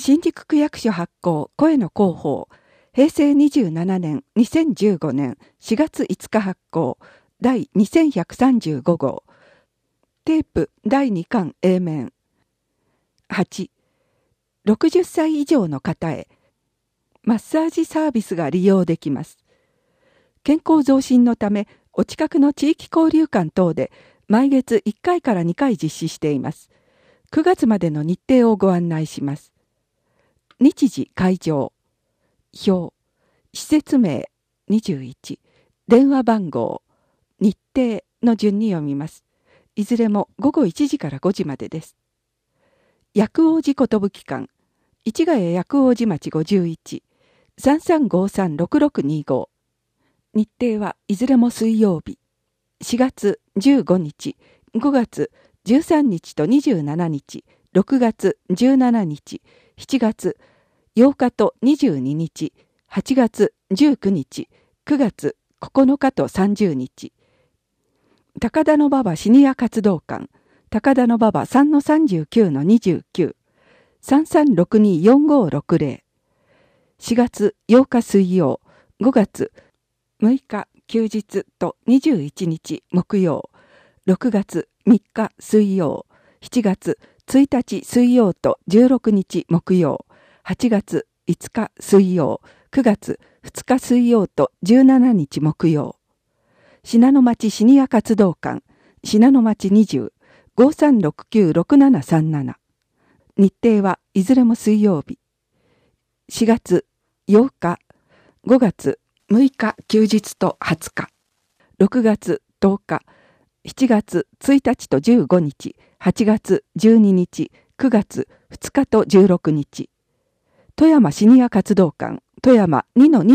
新宿区役所発行声の広報平成27年2015年4月5日発行第2135号テープ第2巻 A 面8、60歳以上の方へマッサージサービスが利用できます。健康増進のためお近くの地域交流館等で毎月1回から2回実施しています。9月までの日程をご案内します。日時会場表施設名21電話番号日程の順に読みます。いずれも午後1時から5時までです。薬王寺寿館市ヶ谷薬王寺町51 3353-6625日程はいずれも水曜日4月15日5月13日と27日6月17日7月8日と22日、8月19日、9月9日と30日。高田馬場シニア活動館、高田馬場 3-39-29、3362-4560。4月8日水曜、5月6日休日と21日木曜、6月3日水曜、7月1日水曜と16日木曜、8月5日水曜、9月2日水曜と17日木曜。信濃町シニア活動館、信濃町20、5369-6737。日程はいずれも水曜日。4月8日、5月6日休日と20日。6月10日、7月1日と15日、8月12日、9月2日と16日。富山シニア活動館、富山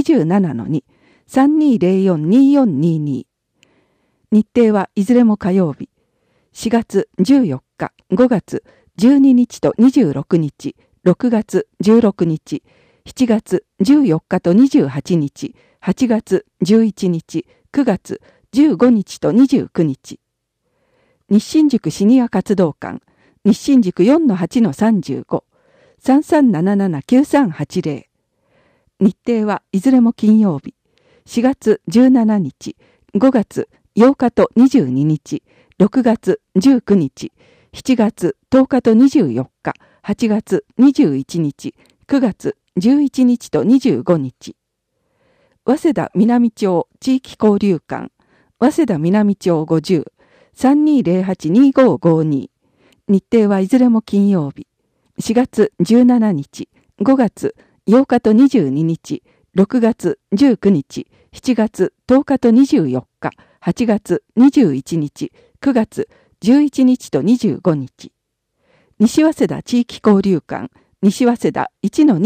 2-27-2、3204-2422。日程はいずれも火曜日。4月14日、5月12日と26日、6月16日、7月14日と28日、8月11日、9月15日と29日。日新宿シニア活動館、日新宿 4-8-35、3377-9380。日程はいずれも金曜日。4月17日、5月8日と22日、6月19日、7月10日と24日、8月21日、9月11日と25日。早稲田南町地域交流館、早稲田南町50、3208-2552。日程はいずれも金曜日。4月17日、5月8日と22日、6月19日、7月10日と24日、8月21日、9月11日と25日。西早稲田地域交流館、西早稲田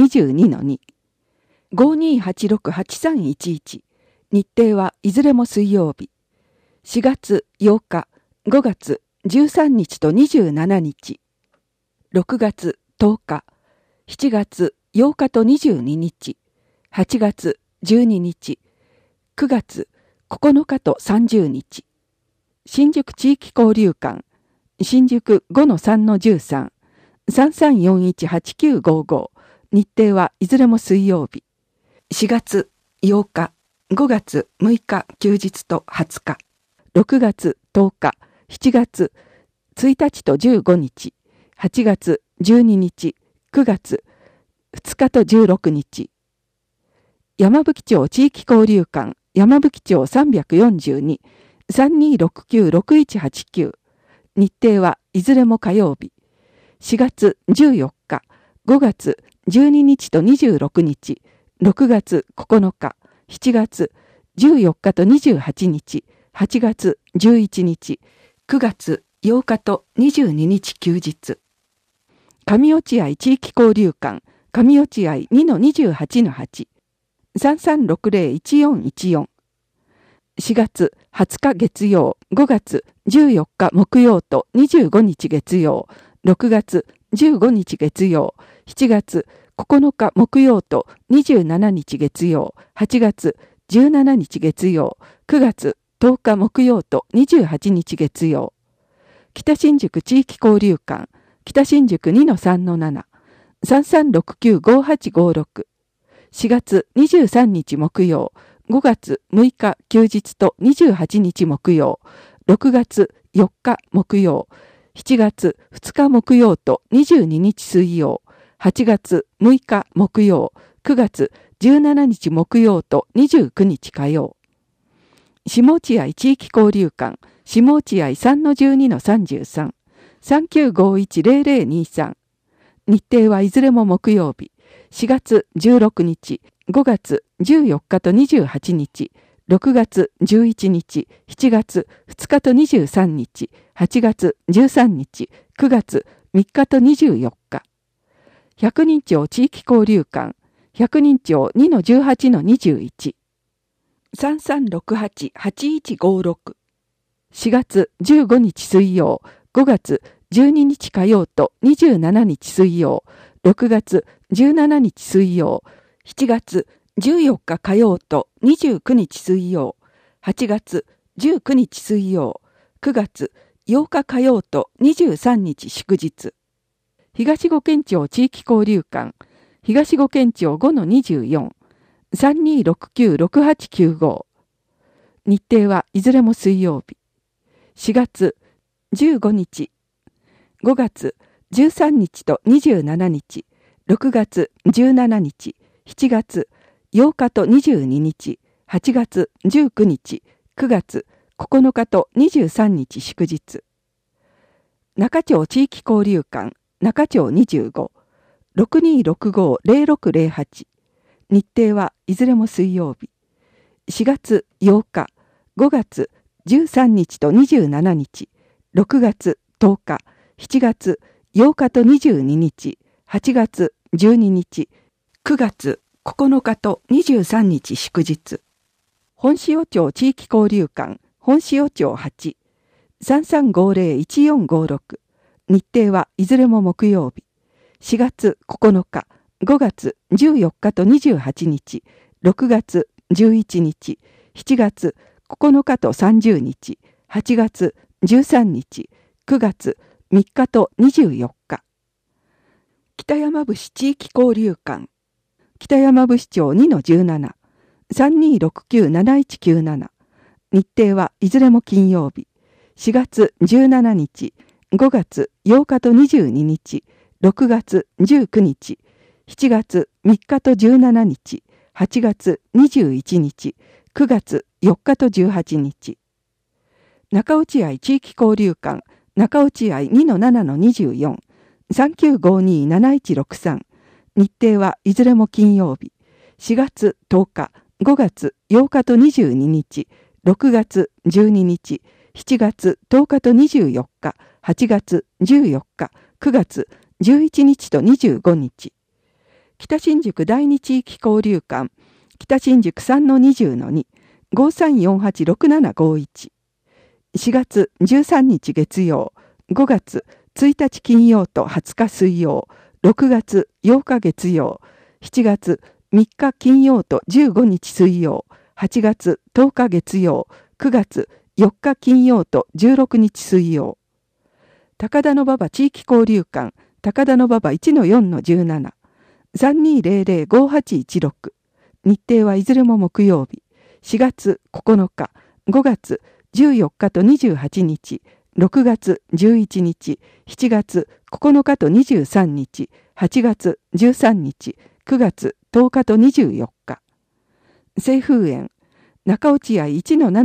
1-22-2。5286-8311。日程はいずれも水曜日。4月8日、5月13日と27日。6月10日、7月8日と22日、8月12日、9月9日と30日。新宿地域交流館、新宿 5-3-13、3341-8955。日程はいずれも水曜日。4月8日、5月6日休日と20日。6月10日、7月1日と15日、8月12日、9月2日と16日。山吹町地域交流館、山吹町342、3269-6189。日程はいずれも火曜日。4月14日、5月12日と26日、6月9日、7月14日と28日、8月11日、9月8日と22日休日。上落合地域交流館、上落合 2-28-8、3360-1414。4月20日月曜、5月14日木曜と25日月曜、6月15日月曜、7月9日木曜と27日月曜、8月17日月曜、9月10日木曜と28日月曜。北新宿地域交流館、北新宿 2-3-7、 3369-5856。4月23日木曜、5月6日休日と28日木曜、6月4日木曜、7月2日木曜と22日水曜、8月6日木曜、9月17日木曜と29日火曜。下落合地域交流館、下落合 3-12-33、39510023。日程はいずれも木曜日。4月16日、5月14日と28日、6月11日、7月2日と23日、8月13日、9月3日と24日。百人町地域交流館、百人町 2-18-21。3368-8156。4月15日水曜、5月12日火曜と27日水曜、6月17日水曜、7月14日火曜と29日水曜、8月19日水曜、9月8日火曜と23日祝日。東五県庁地域交流館、東五県庁 5-24、3269-6895。日程はいずれも水曜日。4月15日、5月13日と27日、6月17日、7月8日と22日、8月19日、9月9日と23日祝日。中町地域交流館、中町25、6265-0608。日程はいずれも水曜日。4月8日、5月13日と27日、6月10日、7月8日と22日、8月12日、9月9日と23日祝日。本塩町地域交流館、本塩町8、3350-1456。日程はいずれも木曜日。4月9日、5月14日と28日、6月11日、7月9日と30日、8月13日、9月3日と24日。北山伏地域交流館、北山伏町 2-17、3269-7197。日程はいずれも金曜日。4月17日、5月8日と22日、6月19日、7月3日と17日、8月21日、9月4日と18日。中落合地域交流館、中落合 2-7-24、3952-7163。日程はいずれも金曜日。4月10日、5月8日と22日、6月12日、7月10日と24日、8月14日、9月11日と25日。北新宿第二地域交流館、北新宿 3-20-2、5348-6751。4月13日月曜、5月1日金曜と20日水曜、6月8日月曜、7月3日金曜と15日水曜、8月10日月曜、9月4日金曜と16日水曜。高田馬場地域交流館、高田馬場 1-4-17、3200-5816。日程はいずれも木曜日。4月9日、5月14日と28日、6月11日、7月9日と23日、8月13日、9月10日と24日。清風園、中落合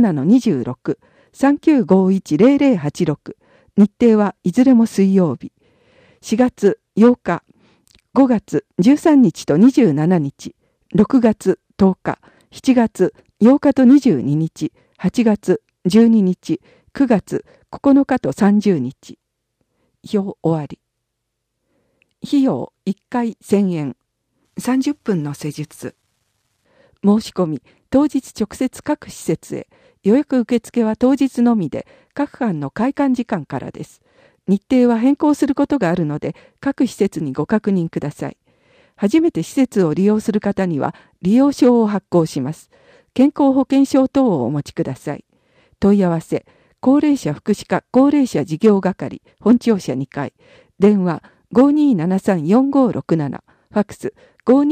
1-7-26、3951-0086。日程はいずれも水曜日。4月8日、5月13日と27日、6月10日、7月8日と22日、8月12日、9月9日と30日。表終わり。費用1回1000円。30分の施術。申し込み、当日直接各施設へ。予約受付は当日のみで、各館の開館時間からです。日程は変更することがあるので、各施設にご確認ください。初めて施設を利用する方には、利用証を発行します。健康保険証等をお持ちください。問い合わせ、高齢者福祉課高齢者事業係、本庁舎2階。電話 5273-4567、ファックス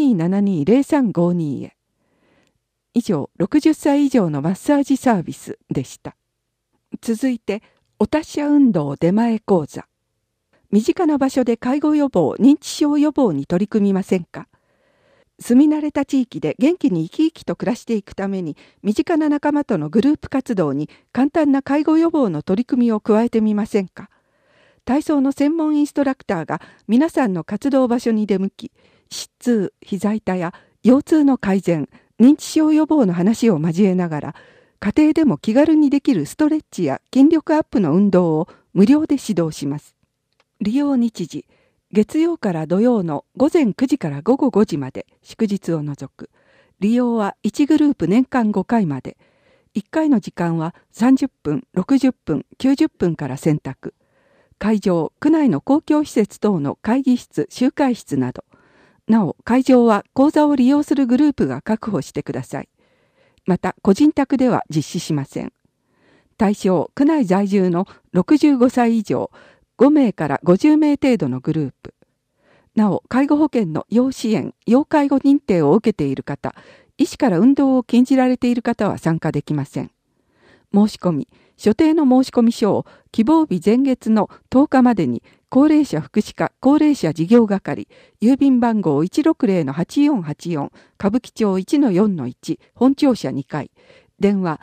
5272-0352 へ。以上、60歳以上のマッサージサービスでした。続いて、お達者運動出前講座。身近な場所で介護予防、認知症予防に取り組みませんか？住み慣れた地域で元気に生き生きと暮らしていくために、身近な仲間とのグループ活動に簡単な介護予防の取り組みを加えてみませんか？体操の専門インストラクターが皆さんの活動場所に出向き、膝痛、膝痛や腰痛の改善、認知症予防の話を交えながら、家庭でも気軽にできるストレッチや筋力アップの運動を無料で指導します。利用日時、月曜から土曜の午前9時から午後5時まで、祝日を除く。利用は1グループ年間5回まで。1回の時間は30分、60分、90分から選択。会場、区内の公共施設等の会議室、集会室など。なお、会場は講座を利用するグループが確保してください。また、個人宅では実施しません。対象、区内在住の65歳以上、5名から50名程度のグループ。なお、介護保険の要支援、要介護認定を受けている方、医師から運動を禁じられている方は参加できません。申し込み、所定の申込書を希望日前月の10日までに、高齢者福祉課高齢者事業係、郵便番号 160-8484、歌舞伎町 1-4-1、本庁舎2階、電話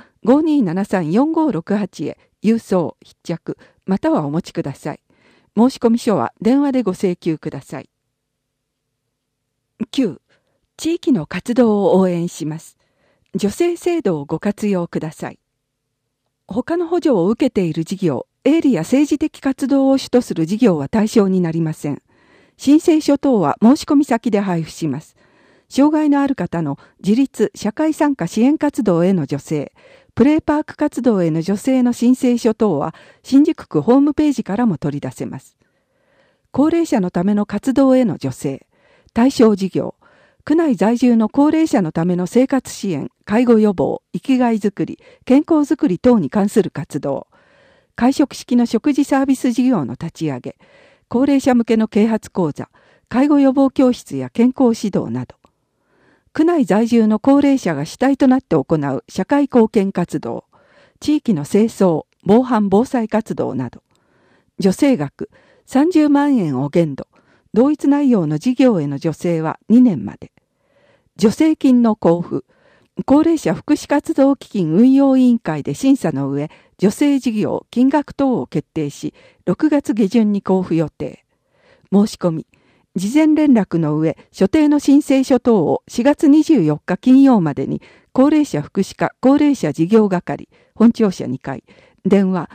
5273-4568 へ、郵送、必着、またはお持ちください。申込書は電話でご請求ください。9. 地域の活動を応援します。助成制度をご活用ください。他の補助を受けている事業、営利や政治的活動を主とする事業は対象になりません。申請書等は申し込み先で配布します。障害のある方の自立、社会参加支援活動への助成、プレイパーク活動への助成の申請書等は新宿区ホームページからも取り出せます。高齢者のための活動への助成、対象事業、区内在住の高齢者のための生活支援、介護予防、生きがいづくり、健康づくり等に関する活動、会食式の食事サービス事業の立ち上げ、高齢者向けの啓発講座、介護予防教室や健康指導など、区内在住の高齢者が主体となって行う社会貢献活動、地域の清掃、防犯防災活動など、助成額30万円を限度、同一内容の事業への助成は2年まで。助成金の交付、高齢者福祉活動基金運用委員会で審査の上、助成事業、金額等を決定し、6月下旬に交付予定。申し込み、事前連絡の上、所定の申請書等を4月24日金曜までに、高齢者福祉課高齢者事業係、本庁舎2階、電話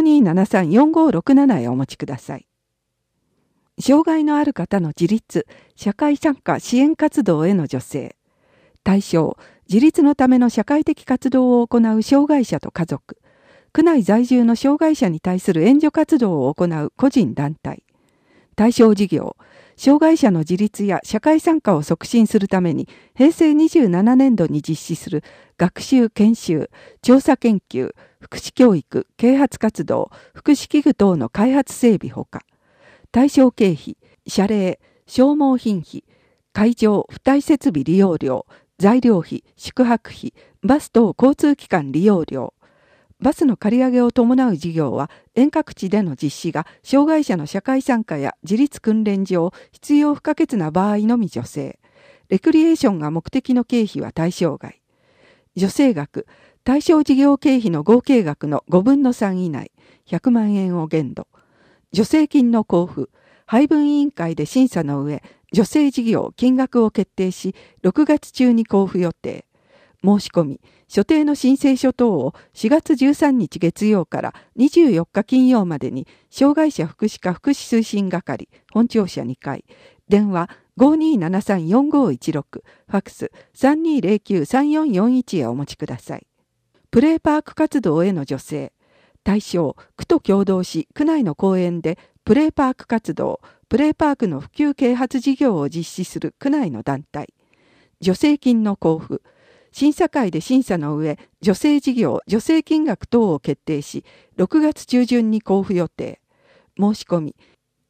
5273-4567 へお持ちください。障害のある方の自立、社会参加支援活動への助成。対象、自立のための社会的活動を行う障害者と家族。区内在住の障害者に対する援助活動を行う個人団体。対象事業、障害者の自立や社会参加を促進するために、平成27年度に実施する学習研修、調査研究、福祉教育、啓発活動、福祉器具等の開発整備ほか、対象経費、謝礼、消耗品費、会場、付帯設備利用料、材料費、宿泊費、バス等交通機関利用料。バスの借り上げを伴う事業は遠隔地での実施が障害者の社会参加や自立訓練上必要不可欠な場合のみ助成。レクリエーションが目的の経費は対象外。助成額、対象事業経費の合計額の5分の3以内、100万円を限度。助成金の交付、配分委員会で審査の上、助成事業金額を決定し、6月中に交付予定。申し込み、所定の申請書等を4月13日月曜から24日金曜までに、障害者福祉課福祉推進係、本庁舎2階、電話 5273-4516、ファックス 3209-3441 へお持ちください。プレイパーク活動への助成。対象、区と共同し、区内の公園でプレイパーク活動、プレイパークの普及啓発事業を実施する区内の団体。助成金の交付。審査会で審査の上、助成事業、助成金額等を決定し、6月中旬に交付予定。申し込み。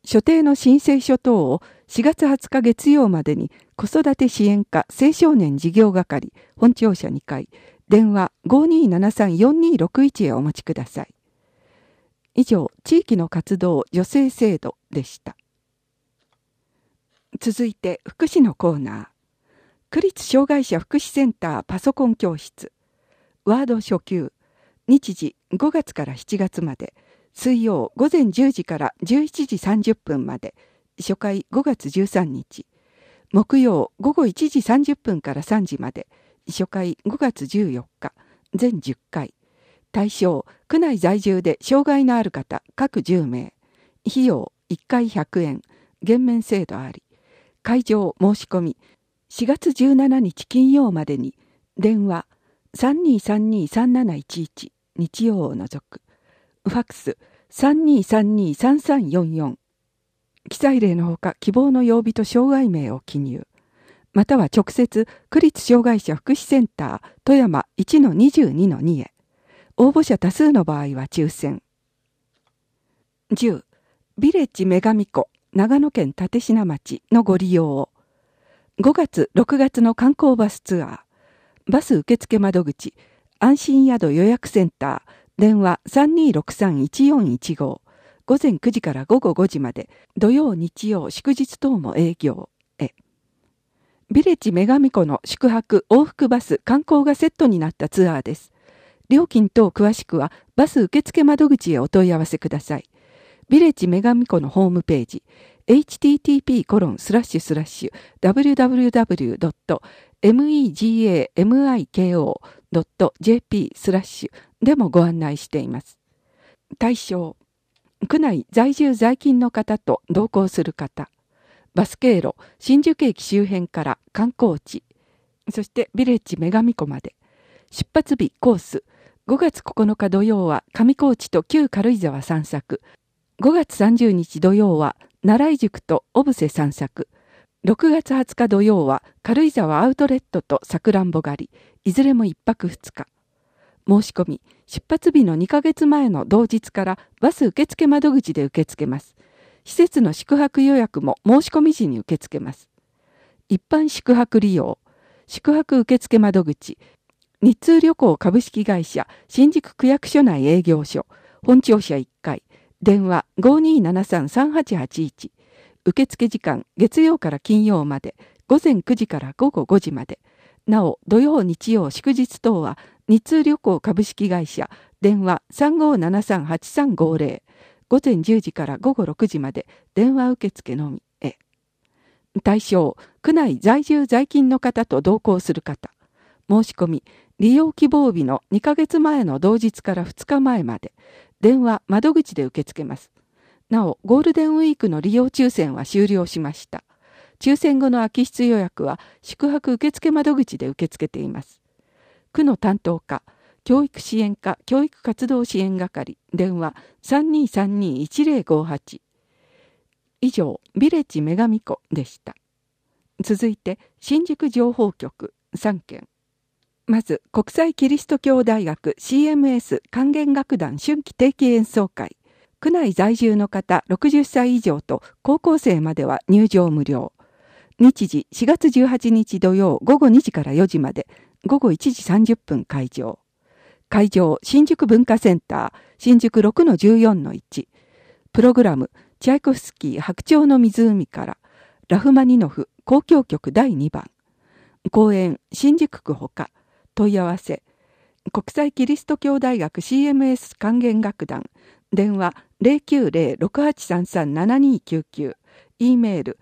所定の申請書等を4月20日月曜までに子育て支援課青少年事業係本庁舎2階電話 5273-4261 へお持ちください。以上、地域の活動助成制度でした。続いて福祉のコーナー。区立障害者福祉センターパソコン教室。ワード初級。日時5月から7月まで。水曜午前10時から11時30分まで。初回5月13日。木曜午後1時30分から3時まで。初回5月14日。全10回。対象、区内在住で障害のある方、各10名。費用1回100円。減免制度あり。会場申し込み。4月17日金曜までに。電話 3232-3711 日曜を除く。ファックス 3232-3344。記載例のほか希望の曜日と障害名を記入。または直接区立障害者福祉センター富山 1-22-2 へ。応募者多数の場合は抽選。10. ビレッジ女神湖長野県立科町のご利用を。5月6月の観光バスツアー。バス受付窓口安心宿予約センター電話 3263-1415 午前9時から午後5時まで土曜日曜祝日等も営業へ。ビレッジ女神湖の宿泊往復バス観光がセットになったツアーです。料金等詳しくはバス受付窓口へお問い合わせください。ビレッジ女神湖のホームページ http://www.megamiko.jp/ でもご案内しています。対象、区内在住在勤の方と同行する方、バス経路、新宿駅周辺から観光地、そしてビレッジ女神湖まで。出発日コース、5月9日土曜は上高地と旧軽井沢散策、5月30日土曜は奈良井宿と小布施散策、6月20日土曜は軽井沢アウトレットとさくらんぼ狩り、いずれも1泊2日。申し込み、出発日の2ヶ月前の同日からバス受付窓口で受け付けます。施設の宿泊予約も申し込み時に受け付けます。一般宿泊利用、宿泊受付窓口、日通旅行株式会社新宿区役所内営業所、本庁舎1階、電話 5273-3881。受付時間月曜から金曜まで、午前9時から午後5時まで。なお、土曜日曜祝日等は日通旅行株式会社、電話 3573-8350。午前10時から午後6時まで、電話受付のみへ。対象、区内在住在勤の方と同行する方。申し込み、利用希望日の2ヶ月前の同日から2日前まで、電話窓口で受け付けます。なお、ゴールデンウィークの利用抽選は終了しました。抽選後の空き室予約は宿泊受付窓口で受け付けています。区の担当課、教育支援課教育活動支援係、電話 3232-1058。以上、ビレッジ女神湖でした。続いて、新宿情報局3件。まず、国際キリスト教大学 CMS 管弦楽団春季定期演奏会。区内在住の方60歳以上と高校生までは入場無料。日時4月18日土曜午後2時から4時まで、午後1時30分開場。会場、新宿文化センター、新宿 6-14-1。プログラム、チャイコフスキー白鳥の湖から、ラフマニノフ交響曲第2番。公演、新宿区ほか。問い合わせ、国際キリスト教大学 CMS 管弦楽団、電話 090-6833-7299、E メール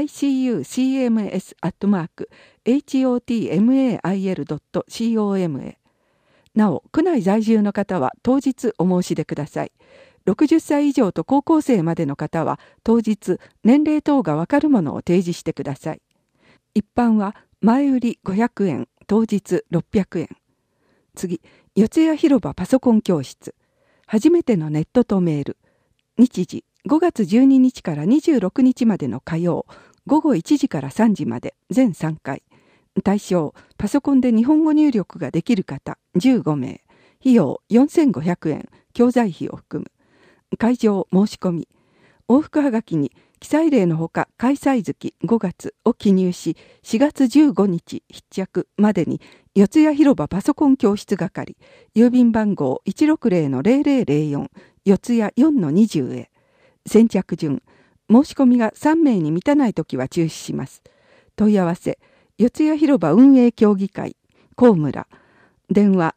icucms@hotmail.com へ。なお、区内在住の方は当日お申し出ください。60歳以上と高校生までの方は当日年齢等がわかるものを提示してください。一般は前売り500円、当日600円。次、四谷広場パソコン教室。初めてのネットとメール。日時、5月12日から26日までの火曜、午後1時から3時まで、全3回。対象、パソコンで日本語入力ができる方、15名。費用4500円、教材費を含む。会場申し込み。 往復はがきに記載例のほか開催月5月を記入し、4月15日必着までに四谷広場パソコン教室係、郵便番号 160-0004 四谷 4-20 へ。先着順、申し込みが3名に満たないときは中止します。問い合わせ、四谷広場運営協議会、高村。電話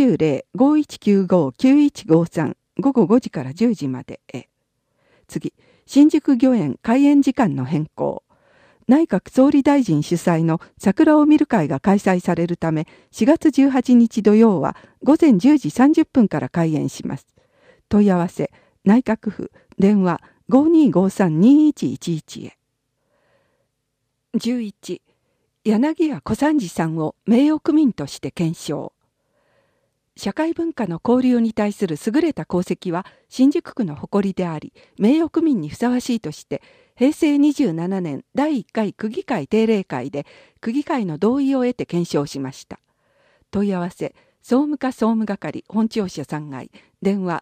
090-5195-9153 午後5時から10時までへ。次、新宿御苑開園時間の変更。内閣総理大臣主催の桜を見る会が開催されるため、4月18日土曜は午前10時30分から開園します。問い合わせ、内閣府、電話 5253-2111 へ。11、柳家小三治さんを名誉区民として顕彰。社会文化の交流に対する優れた功績は新宿区の誇りであり、名誉区民にふさわしいとして、平成27年第1回区議会定例会で区議会の同意を得て顕彰しました。問い合わせ、総務課総務係本庁舎3階、電話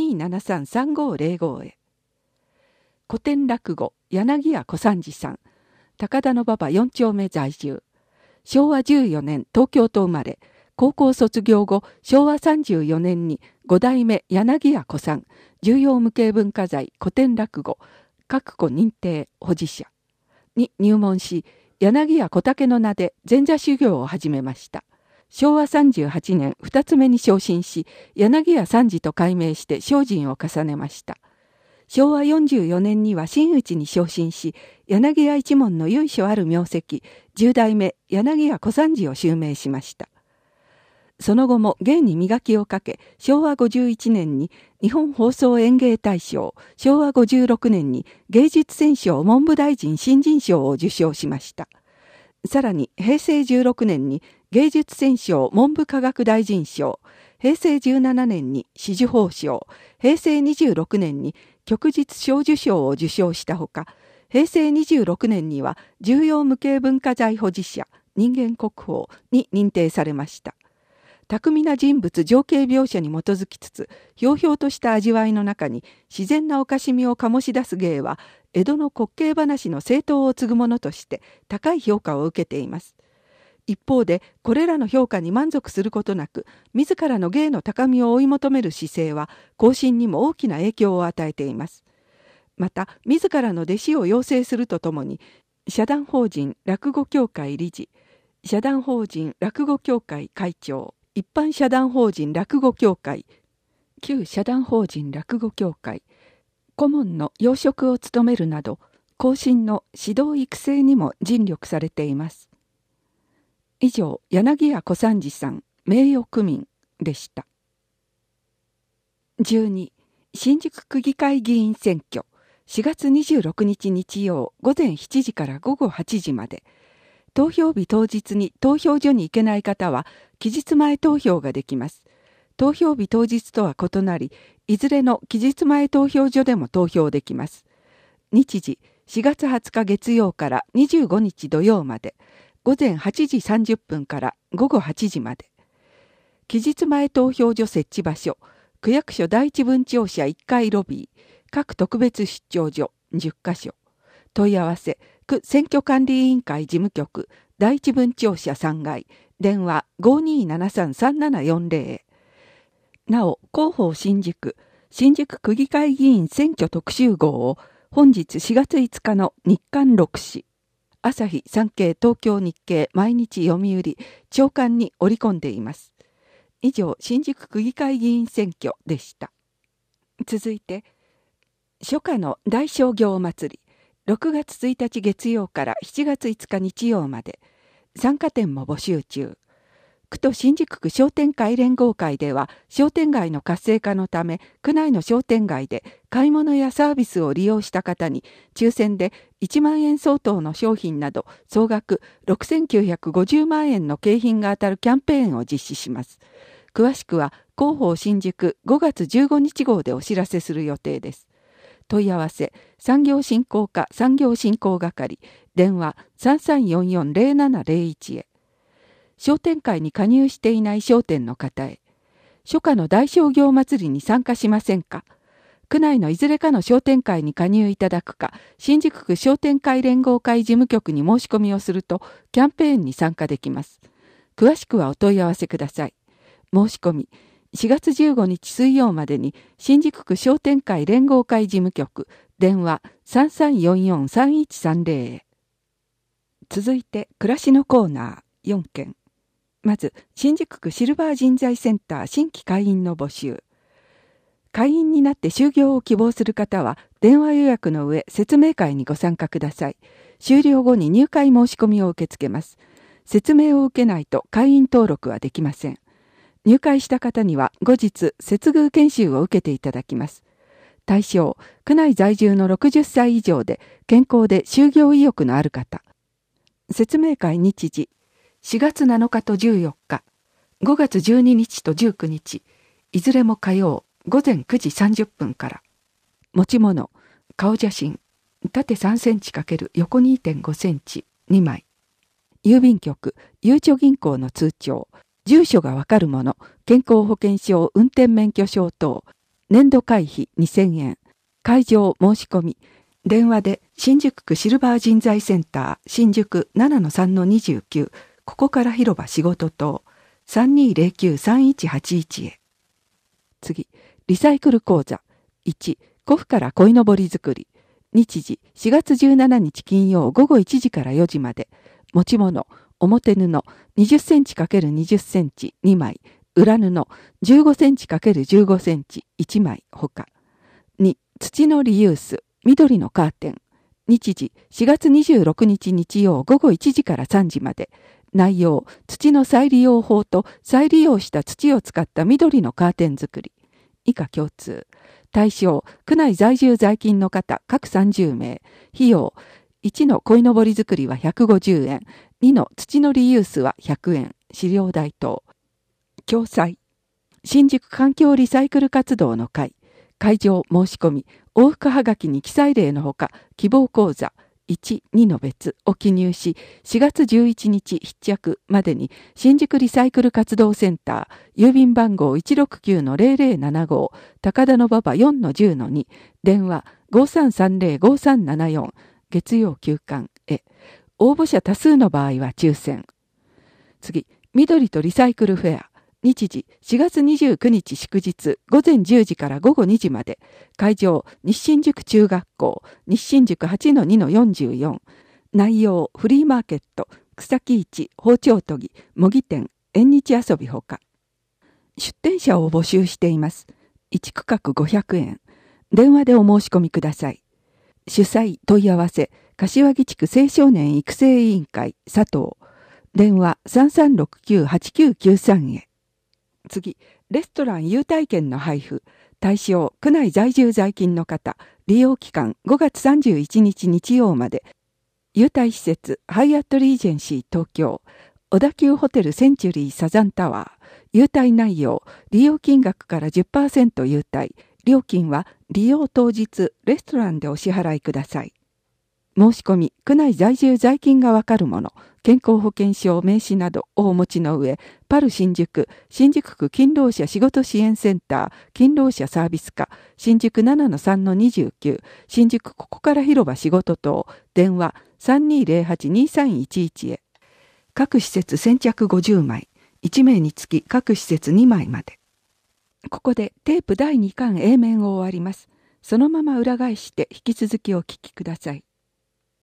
5273-3505 へ。古典落語、柳家小三治さん、高田馬場4丁目在住。昭和14年東京と生まれ、高校卒業後、昭和34年に5代目柳家小さん、重要無形文化財古典落語、各個認定保持者に入門し、柳家小竹の名で前座修行を始めました。昭和38年2つ目に昇進し、柳家三治と改名して精進を重ねました。昭和44年には真打ちに昇進し、柳家一門の由緒ある名跡、10代目柳家小三治を襲名しました。その後も芸に磨きをかけ、昭和51年に日本放送演芸大賞、昭和56年に芸術選奨文部大臣新人賞を受賞しました。さらに平成16年に芸術選奨文部科学大臣賞、平成17年に紫綬褒章、平成26年に旭日小綬章を受賞したほか、平成26年には重要無形文化財保持者、人間国宝に認定されました。巧みな人物情景描写に基づきつつ、ひょうひょうとした味わいの中に自然なおかしみを醸し出す芸は、江戸の滑稽話の正統を継ぐものとして高い評価を受けています。一方で、これらの評価に満足することなく、自らの芸の高みを追い求める姿勢は、後進にも大きな影響を与えています。また、自らの弟子を養成するとともに、社団法人落語協会理事、社団法人落語協会会長、一般社団法人落語協会、旧社団法人落語協会、顧問の要職を務めるなど、後進の指導育成にも尽力されています。以上、柳家小三治さん、名誉区民でした。12、新宿区議会議員選挙、4月26日日曜午前7時から午後8時まで。投票日当日に投票所に行けない方は、期日前投票ができます。投票日当日とは異なり、いずれの期日前投票所でも投票できます。日時、4月20日月曜から25日土曜まで、午前8時30分から午後8時まで。期日前投票所設置場所、区役所第一分庁舎1階ロビー、各特別出張所10カ所。問い合わせ、区選挙管理委員会事務局第一分庁舎3階、電話 5273-3740 へ。なお、広報新宿区議会議員選挙特集号を本日4月5日の日刊6紙、朝日、産経、東京日経、毎日読売、朝刊に織り込んでいます。以上、新宿区議会議員選挙でした。続いて、初夏の大商業祭り、6月1日月曜から7月5日日曜まで、参加店も募集中。区と新宿区商店会連合会では、商店街の活性化のため、区内の商店街で買い物やサービスを利用した方に、抽選で1万円相当の商品など、総額6950万円の景品が当たるキャンペーンを実施します。詳しくは、広報新宿5月15日号でお知らせする予定です。問い合わせ、産業振興課産業振興係、電話 3344-0701 へ。商店会に加入していない商店の方へ。初夏の大商業祭りに参加しませんか？ 区内のいずれかの商店会に加入いただくか、新宿区商店会連合会事務局に申し込みをすると、キャンペーンに参加できます。詳しくはお問い合わせください。申し込み、4月15日水曜までに、新宿区商店会連合会事務局、電話 3344-3130 へ。続いて、暮らしのコーナー4件。まず、新宿区シルバー人材センター新規会員の募集。会員になって就業を希望する方は、電話予約の上、説明会にご参加ください。終了後に入会申し込みを受け付けます。説明を受けないと会員登録はできません。入会した方には後日、接遇研修を受けていただきます。対象、区内在住の60歳以上で、健康で就業意欲のある方。説明会日時、4月7日と14日、5月12日と19日、いずれも火曜、午前9時30分から。持ち物、顔写真、縦3センチ×横 2.5 センチ、2枚。郵便局、ゆうちょ銀行の通帳、住所がわかるもの、健康保険証、運転免許証等、年度会費2000円。会場申し込み、電話で新宿区シルバー人材センター、新宿 7-3-29、ここから広場仕事棟、3209-3181へ。次、リサイクル講座。1、古布から鯉のぼり作り。日時、4月17日金曜午後1時から4時まで。持ち物、表布20センチ×20センチ2枚。裏布15センチ×15センチ1枚ほか。2、土のリユース、緑のカーテン。日時、4月26日日曜午後1時から3時まで。内容、土の再利用法と再利用した土を使った緑のカーテン作り。以下共通。対象、区内在住在勤の方各30名。費用、1の鯉のぼり作りは150円。2の土のリユースは100円。飼料代等。共催。新宿環境リサイクル活動の会。会場申し込み。往復はがきに記載例のほか、希望講座。1、2の別を記入し、4月11日必着までに新宿リサイクル活動センター、郵便番号 169-0075、高田馬場 4-10-2、電話 5330-5374、月曜休館へ。応募者多数の場合は抽選。次、緑とリサイクルフェア。日時、4月29日祝日、午前10時から午後2時まで。会場、西新宿中学校、西新宿 8-2-44。内容、フリーマーケット、草木市、包丁研ぎ、模擬店、縁日遊びほか。出店者を募集しています。1区画500円。電話でお申し込みください。主催、問い合わせ、柏木地区青少年育成委員会、佐藤。電話 3369-8993 へ。次、レストラン優待券の配布。対象、区内在住在勤の方。利用期間5月31日日曜まで。優待施設、ハイアットリージェンシー東京。小田急ホテルセンチュリーサザンタワー。優待内容、利用金額から 10% 優待。料金は利用当日、レストランでお支払いください。申し込み、区内在住在勤がわかるもの、健康保険証、名刺などをお持ちの上、パル新宿、新宿区勤労者仕事支援センター、勤労者サービス課、新宿 7-3-29、新宿ここから広場仕事棟、電話 3208-2311 へ。各施設先着50枚、1名につき各施設2枚まで。ここでテープ第2巻 A 面を終わります。そのまま裏返して引き続きお聞きください。